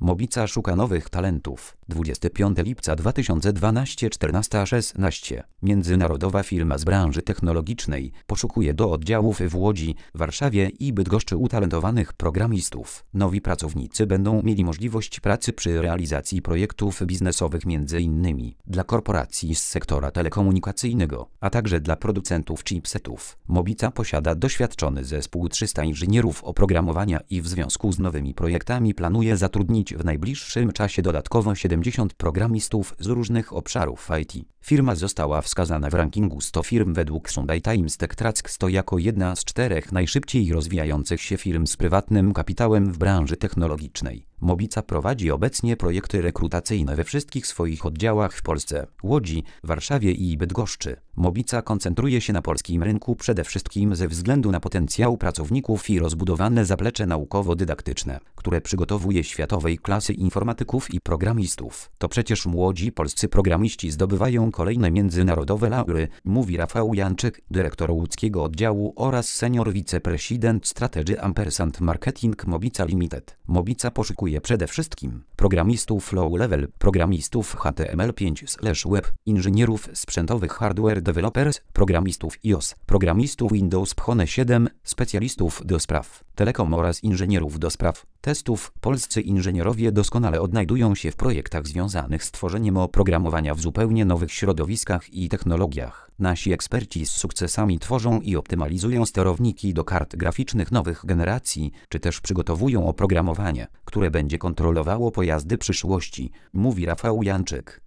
Mobica szuka nowych talentów. 25 lipca 2012 14:16. Międzynarodowa firma z branży technologicznej poszukuje do oddziałów w Łodzi, Warszawie i Bydgoszczy utalentowanych programistów. Nowi pracownicy będą mieli możliwość pracy przy realizacji projektów biznesowych m.in. dla korporacji z sektora telekomunikacyjnego, a także dla producentów chipsetów. Mobica posiada doświadczony zespół 300 inżynierów oprogramowania i w związku z nowymi projektami planuje zatrudnić w najbliższym czasie dodatkowo 70 programistów z różnych obszarów IT. Firma została wskazana w rankingu 100 firm według Sunday Times TechTrack 100 jako jedna z 4 najszybciej rozwijających się firm z prywatnym kapitałem w branży technologicznej. Mobica prowadzi obecnie projekty rekrutacyjne we wszystkich swoich oddziałach w Polsce, Łodzi, Warszawie i Bydgoszczy. Mobica koncentruje się na polskim rynku przede wszystkim ze względu na potencjał pracowników i rozbudowane zaplecze naukowo-dydaktyczne, które przygotowuje światowej klasy informatyków i programistów. To przecież młodzi polscy programiści zdobywają kolejne międzynarodowe laury, mówi Rafał Janczyk, dyrektor łódzkiego oddziału oraz senior wiceprezydent Strategy & Marketing Mobica Limited. Mobica poszukuje przede wszystkim programistów low-level, programistów HTML5/web, inżynierów sprzętowych hardware developers, programistów iOS, programistów Windows Phone 7, specjalistów do spraw telekom oraz inżynierów do spraw testów. Polscy inżynierowie doskonale odnajdują się w projektach związanych z tworzeniem oprogramowania w zupełnie nowych środowiskach i technologiach. Nasi eksperci z sukcesami tworzą i optymalizują sterowniki do kart graficznych nowych generacji, czy też przygotowują oprogramowanie, które będzie kontrolowało pojazdy przyszłości, mówi Rafał Janczyk.